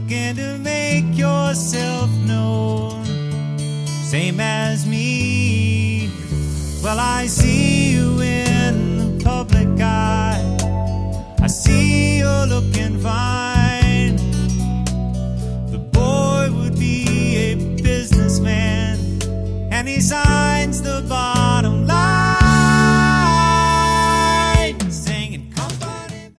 looking to make yourself known, same as me. Well, I see you in